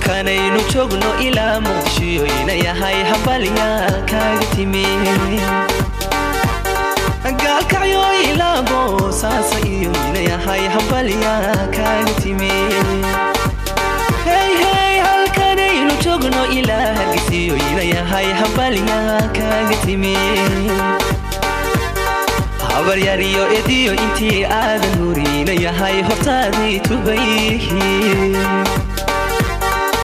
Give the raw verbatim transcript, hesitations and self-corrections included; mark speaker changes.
Speaker 1: halkanaynu joogno ilaa muqdisho ina yahay hambalya kaaga timi gaalkacyo ilaa boosaaso iyo ina yahay hambalya kaaga timi hey hey halkanaynu joogno ilaa hargeysa ina yahay hambalya kaaga timi habar yariyo ediyo intii aadan hurina yahay hortaadii tubay